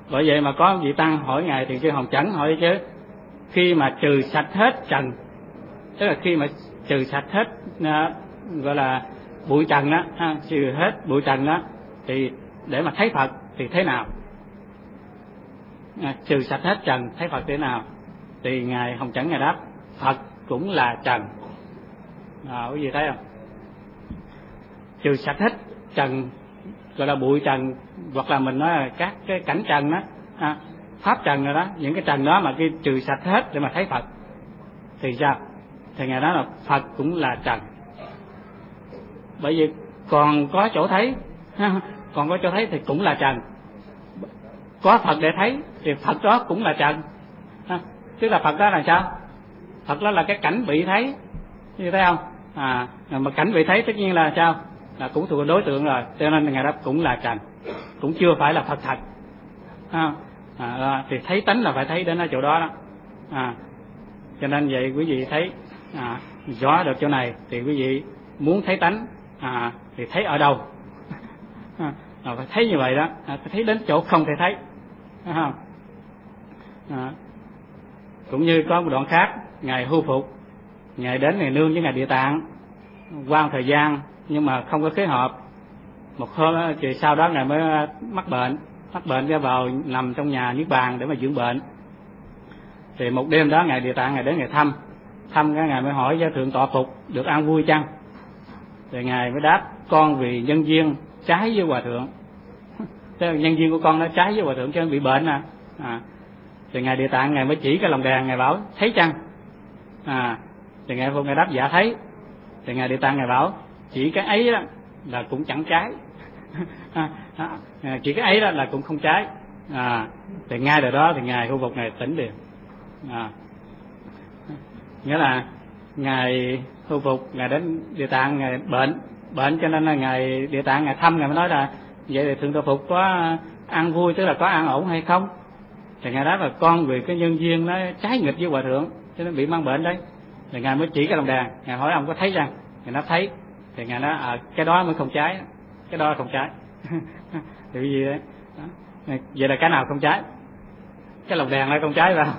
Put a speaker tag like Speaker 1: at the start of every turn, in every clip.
Speaker 1: Bởi vậy mà có vị tăng hỏi ngài Thiền sư Hồng Chẩn, hỏi chứ khi mà trừ sạch hết trần, tức là khi mà trừ sạch hết gọi là bụi trần đó, trừ hết bụi trần đó, thì để mà thấy Phật thì thế nào? Trừ sạch hết trần thấy Phật thế nào? Thì ngài Hồng Chẩn ngài đáp: Phật cũng là trần. Quý vị thấy không? Trừ sạch hết trần, gọi là bụi trần, hoặc là mình nói là các cái cảnh trần đó, pháp trần rồi đó, những cái trần đó mà khi trừ sạch hết để mà thấy Phật thì sao? Thì ngài nói là Phật cũng là trần. Bởi vì còn có chỗ thấy, còn có chỗ thấy thì cũng là trần. Có Phật để thấy thì Phật đó cũng là trần. Tức là Phật đó là sao? Phật đó là cái cảnh bị thấy, như thấy không? Mà cảnh bị thấy tất nhiên là sao? Là cũng thuộc đối tượng rồi, cho nên ngài đáp cũng là trần, cũng chưa phải là Phật thật. Thì thấy tánh là phải thấy đến ở chỗ đó đó. Cho nên vậy quý vị thấy rõ được chỗ này thì quý vị muốn thấy tánh thì thấy ở đâu? Phải thấy như vậy đó, phải thấy đến chỗ không thể thấy. Cũng như có một đoạn khác, ngài Hưu Phục, ngài đến ngài nương với ngài Địa Tạng qua một thời gian nhưng mà không có khế hợp. Một hôm thì sau đó ngài mới mắc bệnh ra vào nằm trong nhà Niết Bàn để mà dưỡng bệnh. Thì một đêm đó ngài Địa Tạng ngài đến ngài thăm cái ngài mới hỏi với thượng tọa Phục được an vui chăng? Thì ngài mới đáp: con vì nhân duyên trái với hòa thượng. Thế nhân duyên của con nó trái với hòa thượng cho nên bị bệnh Thì ngài Địa Tạng ngài mới chỉ cái lồng đèn, ngài bảo thấy chăng? Thì ngài Phục ngài đáp dạ thấy. Thì ngài Địa Tạng ngài bảo chỉ cái ấy đó là cũng chẳng trái. Chỉ cái ấy đó là cũng không trái. Thì ngay đời đó thì ngài Hưu Phục ngài tỉnh liền. Nghĩa là ngài Hưu Phục ngài đến Địa Tạng ngài bệnh cho nên là ngài Địa Tạng ngài thăm, ngài mới nói là vậy thì thượng tọa Phục có an vui, tức là có an ổn hay không? Thì ngài đáp là con vì cái nhân duyên nó trái nghịch với hòa thượng cho nên bị mang bệnh đấy. Thì ngài mới chỉ cái lồng đèn, ngài hỏi ông có thấy chăng? Ngài nói thấy. Thì ngài nói cái đó mới không trái, cái đó không trái. Thì cái gì đấy? Vậy là cái nào không trái? Cái lồng đèn lại không trái vào.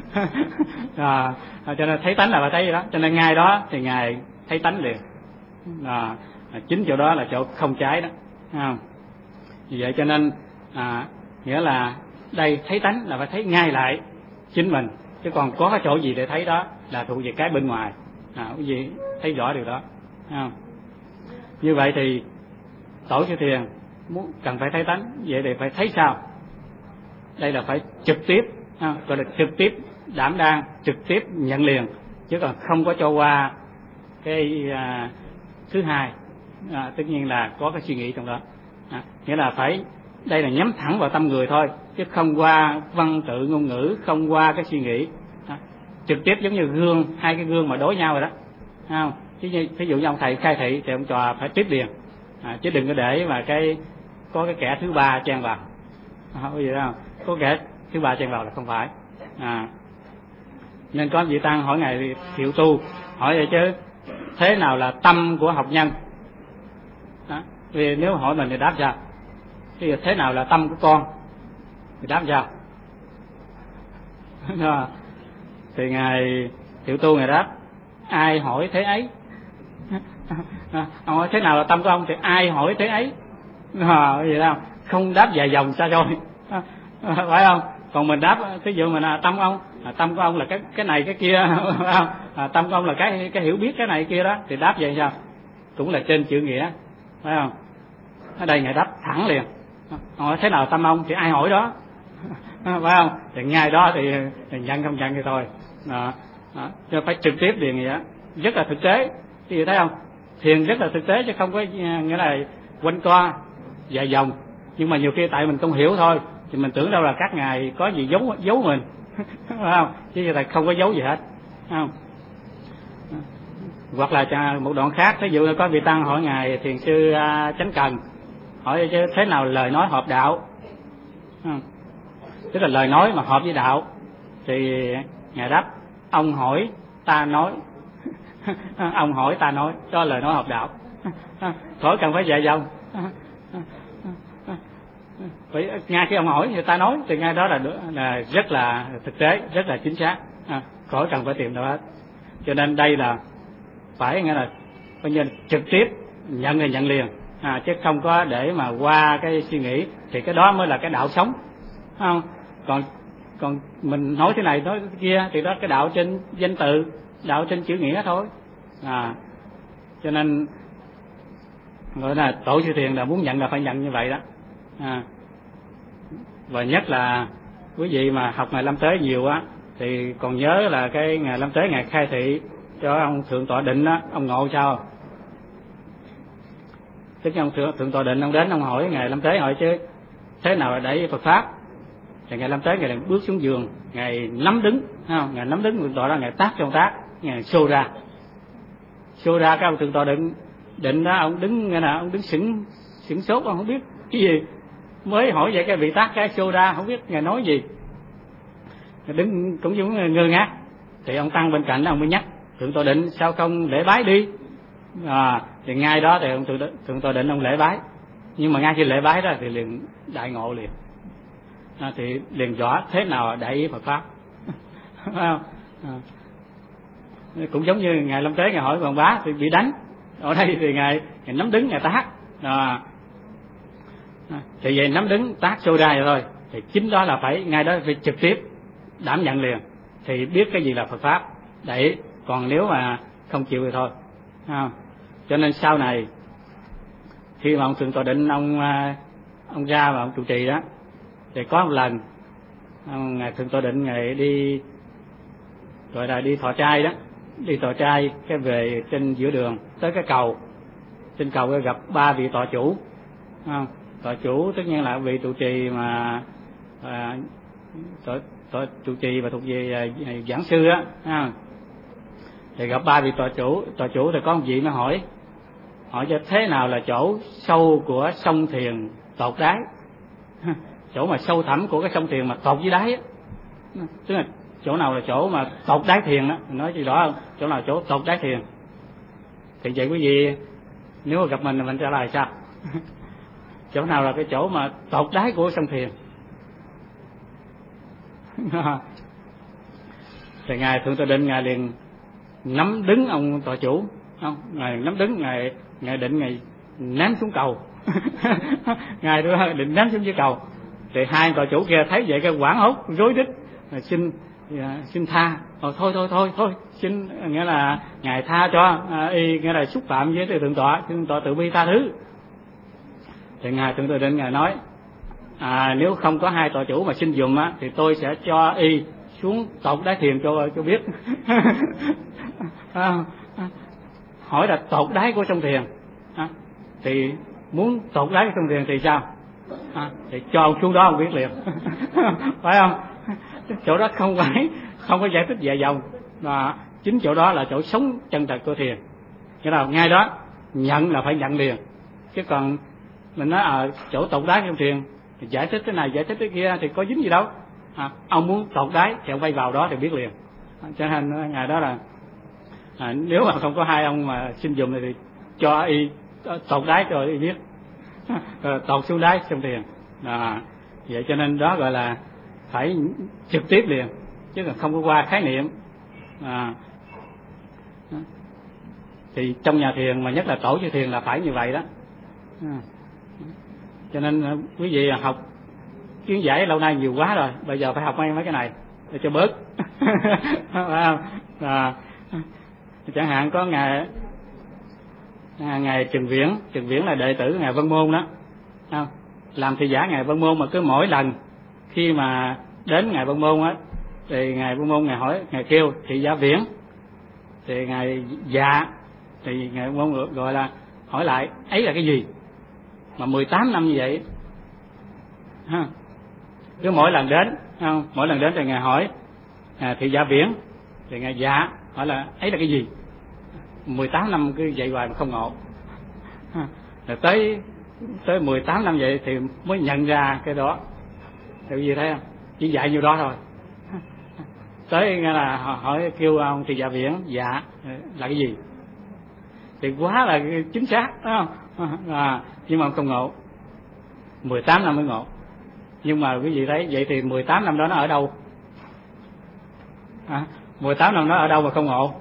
Speaker 1: Cho nên thấy tánh là phải thấy gì đó. Cho nên ngay đó thì ngài thấy tánh liền. Chính chỗ đó là chỗ không trái đó. Vì vậy cho nên nghĩa là đây thấy tánh là phải thấy ngay lại chính mình, chứ còn có cái chỗ gì để thấy đó là thuộc về cái bên ngoài. Cái gì thấy rõ điều đó. Như vậy thì tổ sư Thiền cần phải thấy tánh, vậy thì phải thấy sao? Đây là phải trực tiếp, gọi là trực tiếp đảm đang, trực tiếp nhận liền, chứ còn không có cho qua cái thứ hai. Tất nhiên là có cái suy nghĩ trong đó. Nghĩa là phải, đây là nhắm thẳng vào tâm người thôi, chứ không qua văn tự ngôn ngữ, không qua cái suy nghĩ. Trực tiếp giống như gương, hai cái gương mà đối nhau rồi đó. Ví dụ như ông thầy khai thị thì ông trò phải tiếp liền, chứ đừng có để mà có cái kẻ thứ ba chen vào. Bây giờ không? Có kẻ thứ ba chen vào là không phải. Nên có vị tăng hỏi ngài Thiệu Tu, hỏi vậy chứ thế nào là tâm của học nhân? Vì nếu hỏi mình thì đáp sao? Thì thế nào là tâm của con? Thì đáp sao? Thì ngài Thiệu Tu ngài đáp ai hỏi thế ấy. Ông hỏi thế nào là tâm của ông thì ai hỏi thế ấy. Vậy đâu, không đáp dài dòng xa rồi. Phải không? Còn mình đáp ví dụ mình tâm ông, tâm của ông là cái này cái kia, tâm của ông là cái hiểu biết cái này kia đó, thì đáp vậy sao? Cũng là trên chữ nghĩa, phải không? Ở đây ngài đáp thẳng liền. Hỏi thế nào tâm ông thì ai hỏi đó. Phải không? Thì ngay đó thì nhận không nhận thì thôi. Cho phải trực tiếp liền vậy đó. Rất là thực tế. Thì thấy không? Thiền rất là thực tế chứ không có nghĩa là quanh co dài dòng. Nhưng mà nhiều khi tại mình không hiểu thôi thì mình tưởng đâu là các ngài có gì giấu mình. Phải không? Chứ là không có giấu gì hết. Phải không? Hoặc là một đoạn khác, ví dụ có vị tăng hỏi ngài thiền sư Chánh Cần, hỏi chứ thế nào lời nói hợp đạo? Tức là lời nói mà hợp với đạo. Thì ngài đáp ông hỏi ta nói. Ông hỏi ta nói, cho lời nói hợp đạo. Khỏi cần phải dài dòng. Vậy ngay khi ông hỏi người ta nói thì ngay đó là rất là thực tế, rất là chính xác, khỏi cần phải tìm đâu hết. Cho nên đây là phải nghe là coi như trực tiếp nhận thì nhận liền, chứ không có để mà qua cái suy nghĩ, thì cái đó mới là cái đạo sống, không? Còn mình nói thế này nói thế kia thì đó cái đạo trên danh từ, đạo trên chữ nghĩa thôi. Cho nên gọi là tổ sư thiền là muốn nhận là phải nhận như vậy đó. Và nhất là quý vị mà học ngày Lâm Tế nhiều á thì còn nhớ là cái ngày Lâm Tế ngày khai thị cho ông Thượng Tọa Định á, ông ngộ sao? Tức ông Thượng Tọa Định ông đến ông hỏi ngày Lâm Tế, hỏi chứ thế nào là để Phật pháp? Thì ngày Lâm Tế ngày bước xuống giường, ngày nắm đứng, không? Ngày nắm đứng Thượng Tọa đó ngày tác trong tác, ngày xô ra cái ông Thượng Tọa Định đó ông đứng nghe nào, ông đứng sững sốt, ông không biết cái gì, mới hỏi vậy cái vị tác cái xô ra không biết ngài nói gì, đứng cũng giống ngơ ngác. Thì ông tăng bên cạnh đó, ông mới nhắc Thượng Tọa Định sao không lễ bái đi. Thì ngay đó thì ông Thượng Tọa Định ông lễ bái, nhưng mà ngay khi lễ bái đó thì liền đại ngộ liền. Thì liền rõ thế nào đại ý Phật pháp. Cũng giống như ngài Lâm Tế ngài hỏi Hoàng Bá thì bị đánh, ở đây thì ngài nắm đứng ngài tác. Thì về nắm đứng tác xô ra rồi thôi, thì chính đó là phải ngay đó phải trực tiếp đảm nhận liền thì biết cái gì là Phật pháp đấy. Còn nếu mà không chịu thì thôi. Cho nên sau này khi mà ông Thượng Tọa Định ông ra và ông trụ trì đó, thì có một lần ngài Thượng Tọa Định ngài đi gọi là đi thọ trai đó, đi thọ trai cái về trên giữa đường tới cái cầu, trên cầu gặp ba vị tọa chủ. Tọa chủ tất nhiên là vị trụ trì mà trụ trì và thuộc về giảng sư á. Thì gặp ba vị tọa chủ thì có một vị nó hỏi cho thế nào là chỗ sâu của sông Thiền tột đáy, chỗ mà sâu thẳm của cái sông Thiền mà tột dưới đáy á, tức là chỗ nào là chỗ mà tột đáy thiền đó, nói gì rõ không, chỗ nào chỗ tột đáy thiền. Thì vậy quý vị nếu mà gặp mình trả lời sao? Chỗ nào là cái chỗ mà tột đáy của sông Thiền? Thì ngài Thượng Tọa Định ngài liền nắm đứng ông tọa chủ, không? Ngài nắm đứng, ngài định ngài ném xuống cầu. Ngài định ném xuống dưới cầu. Thì hai tọa chủ kia thấy vậy cái hoảng hốt rối rít, xin tha. Thôi xin, nghĩa là ngài tha cho, nghĩa là xúc phạm với Thượng Tọa tự bi tha thứ. Thì ngài Thượng Tọa Định ngài nói nếu không có hai tọa chủ mà xin dùm á thì tôi sẽ cho y xuống tột đáy thiền cho biết. Hỏi là tột đáy của sông Thiền, thì muốn tột đáy của sông Thiền thì sao? Thì cho ông xuống đó ông biết liền. Phải không? Chỗ đó không có giải thích dài dòng, mà chính chỗ đó là chỗ sống chân thật của thiền. Cái nào ngay đó nhận là phải nhận liền, chứ còn mình nói ở chỗ tột đáy trong thiền thì giải thích cái này giải thích cái kia thì có dính gì đâu. Ông muốn tột đáy thì ông bay vào đó thì biết liền. Cho nên ngày đó là nếu mà không có hai ông mà xin dùng thì cho y tột đáy cho y biết, tột xuống đáy trong thiền. Vậy cho nên đó gọi là phải trực tiếp liền, chứ còn không có qua khái niệm. Thì trong nhà thiền mà nhất là tổ sư thiền là phải như vậy đó. Cho nên quý vị học kiến giải lâu nay nhiều quá rồi, bây giờ phải học mấy cái này để cho bớt. Phải không? Chẳng hạn có ngài Trần Viễn là đệ tử ngài Vân Môn đó, làm thị giả ngài Vân Môn, mà cứ mỗi lần khi mà đến ngài Vân Môn á thì ngài Vân Môn ngài hỏi, ngài kêu thị giả Viễn, thì ngài dạ, thì ngài Vân Môn gọi là hỏi lại ấy là cái gì mà 18 năm như vậy. Cứ mỗi lần đến thì ngài hỏi thị giả Viễn, thì ngài dạ, hỏi là ấy là cái gì, 18 năm cứ vậy hoài mà không ngộ. Rồi tới 18 năm vậy thì mới nhận ra cái đó. Thì gì thấy không? Chỉ dạy nhiêu đó thôi. Tới nghe là hỏi kêu ông thị giả Viễn dạ là cái gì thì quá là chính xác, đúng không? Nhưng mà không ngộ, 18 năm mới ngộ. Nhưng mà quý vị thấy vậy thì 18 năm đó nó ở đâu? 18 năm đó ở đâu mà không ngộ?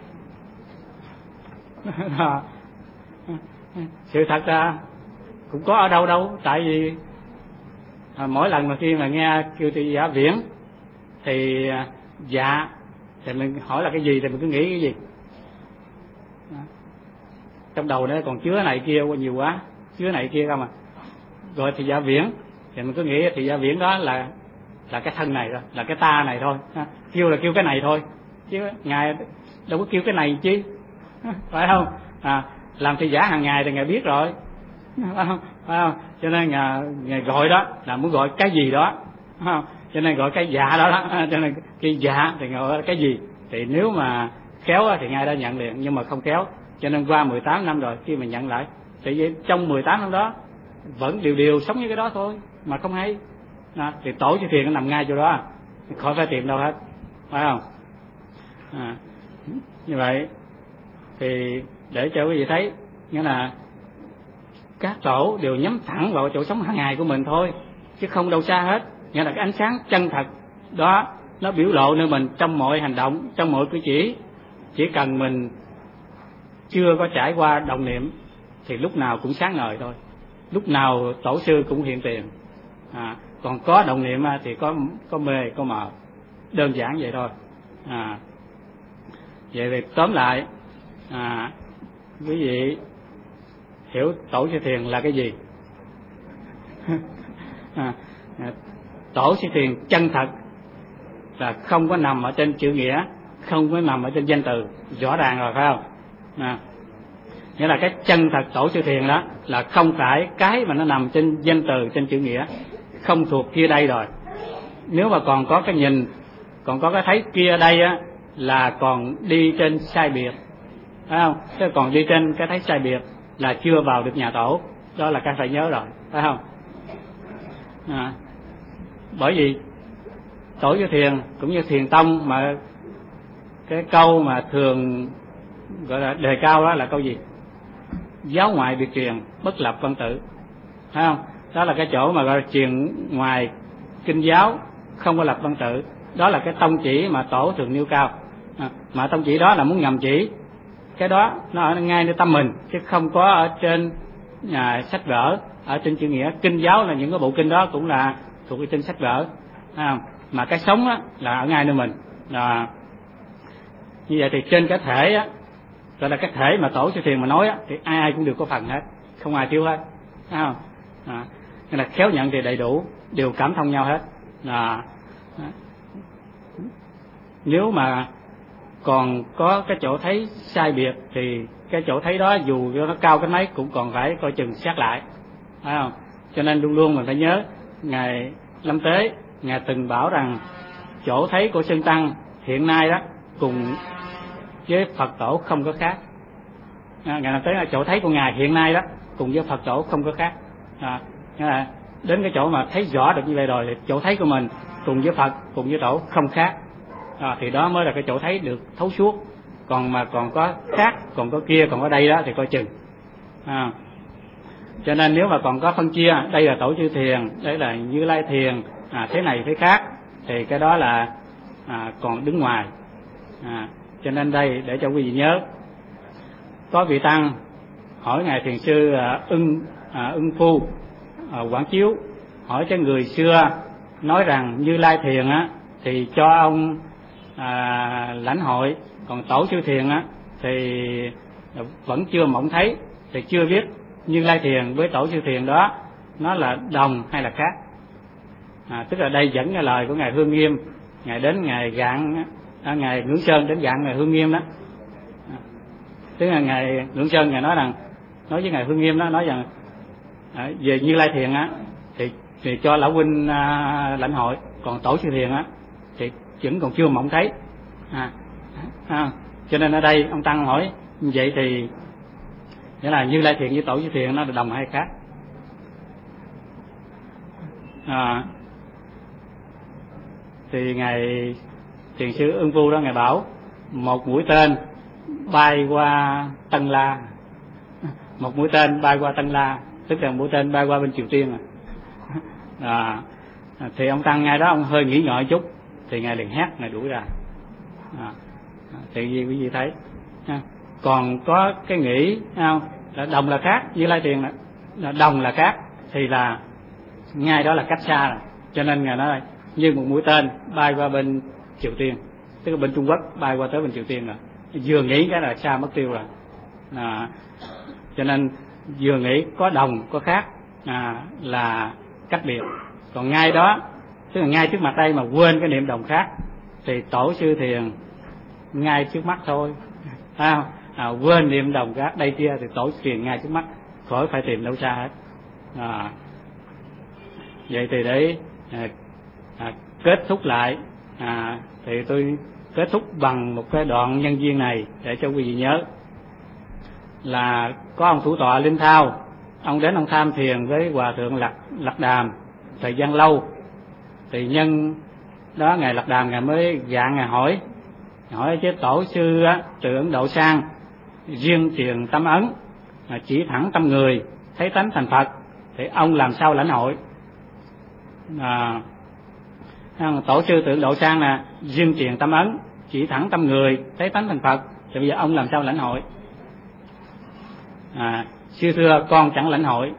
Speaker 1: Sự thật ra cũng có ở đâu đâu. Tại vì mỗi lần mà khi mà nghe kêu thị giả viễn thì dạ, thì mình hỏi là cái gì thì mình cứ nghĩ cái gì. Trong đầu nó còn chứa này kia quá nhiều quá, chứa này kia không à. Rồi thị giả viễn thì mình cứ nghĩ thị giả viễn đó là cái thân này thôi, là cái ta này thôi. Kêu là kêu cái này thôi, chứ ngài đâu có kêu cái này chứ, phải không? Làm thị giả hàng ngày thì ngài biết rồi, phải không? Cho nên ngài gọi đó là muốn gọi cái gì đó, cho nên gọi cái dạ đó. Cho nên cái dạ thì gọi cái gì, thì nếu mà khéo thì ngài đã nhận liền, nhưng mà không khéo. Cho nên qua 18 năm rồi khi mình nhận lại, thì trong 18 năm đó vẫn đều sống như cái đó thôi mà không hay. Thì tổ chư thiền nó nằm ngay chỗ đó, khỏi phải tìm đâu hết, phải không? Như vậy thì để cho quý vị thấy, nghĩa là các tổ đều nhắm thẳng vào chỗ sống hàng ngày của mình thôi, chứ không đâu xa hết. Nghĩa là cái ánh sáng chân thật đó nó biểu lộ nơi mình trong mọi hành động, trong mọi cử chỉ cần mình chưa có trải qua đồng niệm thì lúc nào cũng sáng ngời thôi, lúc nào tổ sư cũng hiện tiền. Còn có đồng niệm thì có mê có mờ, đơn giản vậy thôi. Vậy thì tóm lại, quý vị hiểu tổ sư thiền là cái gì? Tổ sư thiền chân thật là không có nằm ở trên chữ nghĩa, không có nằm ở trên danh từ, rõ ràng rồi, phải không? Nghĩa là cái chân thật tổ sư thiền đó là không phải cái mà nó nằm trên danh từ, trên chữ nghĩa, không thuộc kia đây rồi. Nếu mà còn có cái nhìn, còn có cái thấy kia đây á, là còn đi trên sai biệt, phải không? Thế còn đi trên cái thấy sai biệt là chưa vào được nhà tổ, đó là cái phải nhớ rồi, phải không? Bởi vì tổ sư thiền cũng như thiền tông mà cái câu mà thường gọi là đề cao đó là câu gì? Giáo ngoại biệt truyền, bất lập văn tự, phải không? Đó là cái chỗ mà gọi là truyền ngoài kinh giáo, không có lập văn tự. Đó là cái tông chỉ mà tổ thường nêu cao. Mà tông chỉ đó là muốn nhằm chỉ cái đó nó ở ngay nơi tâm mình, chứ không có ở trên sách vở, ở trên chữ nghĩa. Kinh giáo là những cái bộ kinh đó cũng là thuộc trên sách vở, mà cái sống á là ở ngay nơi mình. Như vậy thì trên cái thể á, gọi là cái thể mà tổ sư thiền mà nói á, thì ai cũng đều có phần hết, không ai thiếu hết, phải không? Nên là khéo nhận thì đầy đủ, đều cảm thông nhau hết. Nếu mà còn có cái chỗ thấy sai biệt thì cái chỗ thấy đó dù nó cao cái mấy cũng còn phải coi chừng xét lại, phải không? Cho nên luôn luôn mình phải nhớ, ngài Lâm Tế ngài từng bảo rằng chỗ thấy của Sơn Tăng hiện nay đó cùng với Phật tổ không có khác. Ngài Lâm Tế là chỗ thấy của ngài hiện nay đó cùng với Phật tổ không có khác. Nghĩa là đến cái chỗ mà thấy rõ được như vậy rồi thì chỗ thấy của mình cùng với Phật, cùng với tổ không khác. Thì đó mới là cái chỗ thấy được thấu suốt. Còn mà còn có khác, còn có kia, còn có đây đó thì coi chừng. Cho nên nếu mà còn có phân chia, đây là tổ chư thiền, đây là Như Lai thiền, thế này thế khác, thì cái đó là còn đứng ngoài. Cho nên đây để cho quý vị nhớ, có vị tăng hỏi ngài thiền sư Ưng Phu Quảng Chiếu, hỏi cái người xưa nói rằng Như Lai thiền á thì cho ông lãnh hội, còn tổ sư thiền á thì vẫn chưa mộng thấy, thì chưa biết Như Lai thiền với tổ sư thiền đó nó là đồng hay là khác. Tức là đây dẫn cái lời của ngài Hương Nghiêm, ngài đến ngài gạn, ngài Ngưỡng Sơn đến gạn ngài Hương Nghiêm đó. Tức là ngài Ngưỡng Sơn ngài nói với ngài Hương Nghiêm đó, nói rằng về Như Lai thiền á thì cho lão huynh lãnh hội, còn tổ sư thiền á thì vẫn còn chưa mộng thấy. Cho nên ở đây ông tăng hỏi vậy thì nghĩa là Như Lai thiền với tổ sư thiền nó là đồng hay khác? Thì ngài thiền sư Ưng Phu đó ngài bảo một mũi tên bay qua Tân La, một mũi tên bay qua Tân La, tức là mũi tên bay qua bên Triều Tiên. Thì ông tăng ngay đó ông hơi nghĩ ngợi chút thì ngài liền hét, ngài đuổi ra. Thì quý vị thấy còn có cái nghĩ không, là đồng là cát, Như Lai Tiền là đồng là cát, thì là ngay đó là cách xa rồi. Cho nên ngài nói như một mũi tên bay qua bên Triều Tiên, tức là bên Trung Quốc bay qua tới bên Triều Tiên rồi, vừa nghĩ cái là xa mất tiêu rồi. Cho nên vừa nghĩ có đồng có khác là cách biệt. Còn ngay đó, tức là ngay trước mặt đây mà quên cái niệm đồng khác thì tổ sư thiền ngay trước mắt thôi. Quên niệm đồng khác đây kia thì tổ sư thiền ngay trước mắt, khỏi phải tìm đâu xa hết. Vậy thì để kết thúc lại, thì tôi kết thúc bằng một cái đoạn nhân duyên này để cho quý vị nhớ. Là có ông thủ tọa Linh Thao, ông đến ông tham thiền với hòa thượng Lạc Đàm thời gian lâu. Thì nhân đó ngài Lạc Đàm ngài mới gạn ngài hỏi chứ tổ sư từ Ấn Độ sang riêng truyền tâm ấn, chỉ thẳng tâm người thấy tánh thành Phật, thì ông làm sao lãnh hội? Tổ sư từ Ấn Độ sang là riêng truyền tâm ấn, chỉ thẳng tâm người thấy tánh thành Phật, thì bây giờ ông làm sao lãnh hội? Sư thưa con chẳng lãnh hội.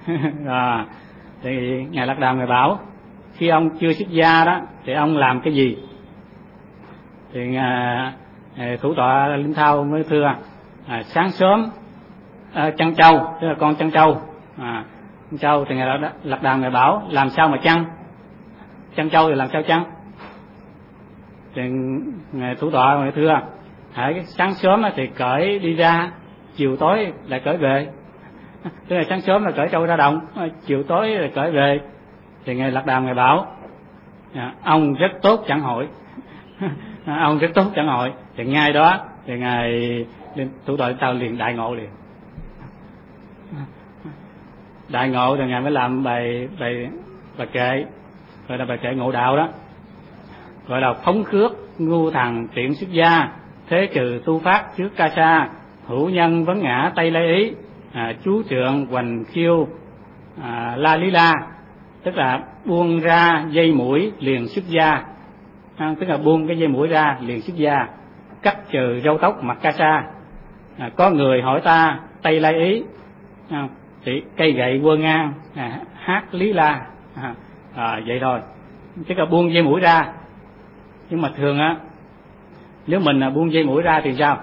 Speaker 1: Thì ngài Lạc Đàm ngài bảo khi ông chưa xuất gia đó thì ông làm cái gì? Thì thủ tọa Linh Thao mới thưa sáng sớm chăn trâu, tức là con chăn trâu. Chăn trâu thì ngài Lạc Đàm ngài bảo làm sao mà chăn trâu thì làm sao chăn? Thì ngài thủ tọa ngài thưa sáng sớm thì cởi đi ra, chiều tối lại cởi về. Tức là sáng sớm là cởi trâu ra đồng, chiều tối là cởi về. Thì ngài Lạc Đàm ngài bảo ông rất tốt chẳng hội. Ông rất tốt chẳng hội. Thì ngay đó thì ngài thủ tọa tao liền đại ngộ liền. Đại ngộ thì ngài mới làm bài kệ, gọi là bài kệ ngộ đạo đó, gọi là phóng khước ngu thằng tiện xuất gia, thế trừ tu phát trước ca sa, hữu nhân vấn ngã tây lai ý, chú trượng hoành khiêu la lý la. Tức là buông ra dây mũi liền xuất gia, tức là buông cái dây mũi ra liền xuất gia, cắt trừ râu tóc mặc ca sa. Có người hỏi ta tây lai ý, thì cây gậy quơ ngang hát lý la. Vậy thôi, tức là buông dây mũi ra. Nhưng mà thường nếu mình buông dây mũi ra thì sao?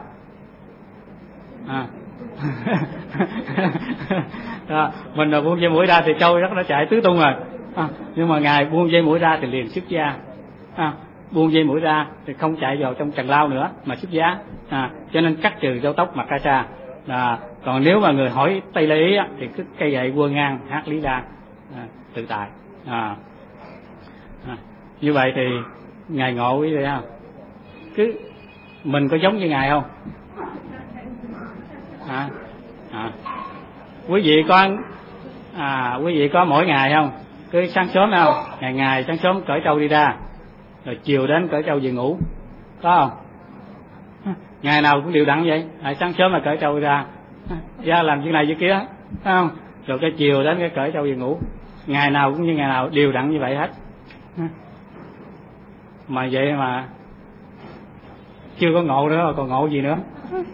Speaker 1: Mình buông dây mũi ra thì trâu rất nó chạy tứ tung rồi. Nhưng mà ngài buông dây mũi ra thì liền xuất gia. Buông dây mũi ra thì không chạy vào trong trần lao nữa mà xuất gia. Cho nên cắt trừ râu tóc mặc ca sa. Còn nếu mà người hỏi tây lai ý thì cứ cây gậy quơ ngang hát lý la tự tại. Như vậy thì ngài ngộ quý vị không? Cứ mình có giống như ngài không? Quý vị có mỗi ngày không? Cứ sáng sớm không? Ngày sáng sớm cởi trâu đi ra, rồi chiều đến cởi trâu về ngủ, có không? Ngày nào cũng đều đặn vậy. Sáng sớm là cởi trâu đi ra, ra làm chuyện này chuyện kia, phải không? Rồi cái chiều đến cái cởi trâu về ngủ, ngày nào cũng như ngày nào đều đặn như vậy hết. Mà vậy mà chưa có ngộ nữa, còn ngộ gì nữa?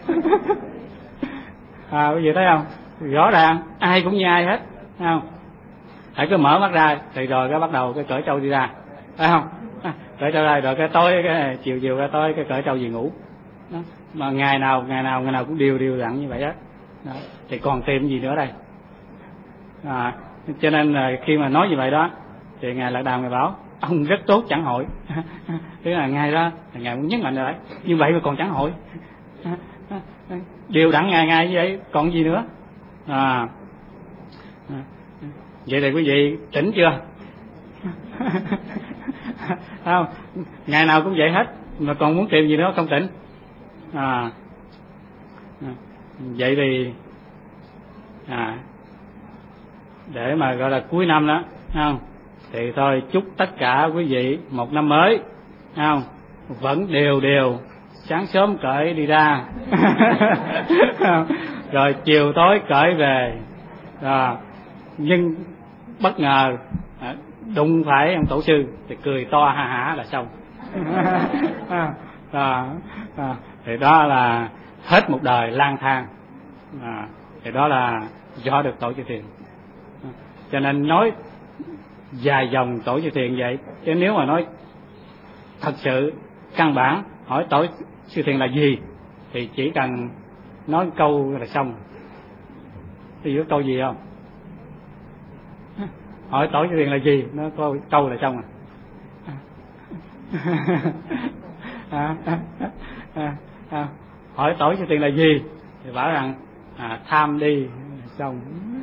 Speaker 1: Quý vị thấy không? Rõ ràng ai cũng như ai hết, thấy không? Hãy cứ mở mắt ra thì rồi cái bắt đầu cái cởi trâu đi ra, phải không? Cởi trâu ra rồi cái tối cái chiều cái tối cái cởi trâu về ngủ. Đó. Mà ngày nào cũng đều đặn như vậy hết. Đó. Thì còn tìm gì nữa đây? Cho nên là khi mà nói như vậy đó thì ngài Lạc Đàm ngài bảo ông rất tốt chẳng hội. Tức là ngài đó ngài muốn nhấn mạnh rồi đấy, như vậy mà còn chẳng hội, đều đặn ngày như vậy còn gì nữa. Vậy thì quý vị tỉnh chưa? Không, ngày nào cũng vậy hết mà còn muốn tìm gì nữa không tỉnh. Vậy thì để mà gọi là cuối năm đó, không? Thì thôi chúc tất cả quý vị một năm mới, không? Vẫn đều sáng sớm cởi đi ra, rồi chiều tối cởi về. Nhưng bất ngờ đụng phải ông tổ sư thì cười to ha hả là xong. Thì đó là hết một đời lang thang. Thì đó là do được tổ chư thiền. Cho nên nói dài dòng tổ chư thiền vậy, chứ nếu mà nói thật sự căn bản hỏi tổ chư thiền là gì thì chỉ cần nói câu là xong. Thì có câu gì không? Hỏi tổ chư thiền là gì, nó có câu là xong hỏi tổ chư thiền là gì thì bảo rằng tham đi xong.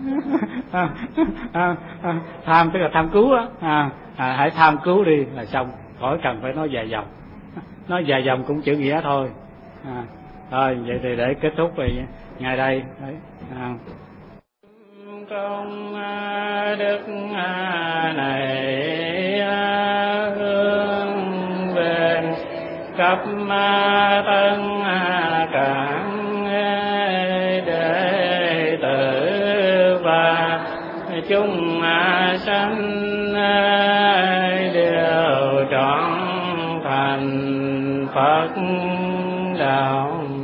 Speaker 1: Tham tức là tham cứu á, hãy tham cứu đi là xong, khỏi cần phải nói dài dòng. Nói dài dòng cũng chữ nghĩa thôi. Thôi vậy thì để kết thúc về ngày đây. Công đức này hướng về khắp tân cảng đệ tử và chúng sanh đều trọn thành Phật đạo.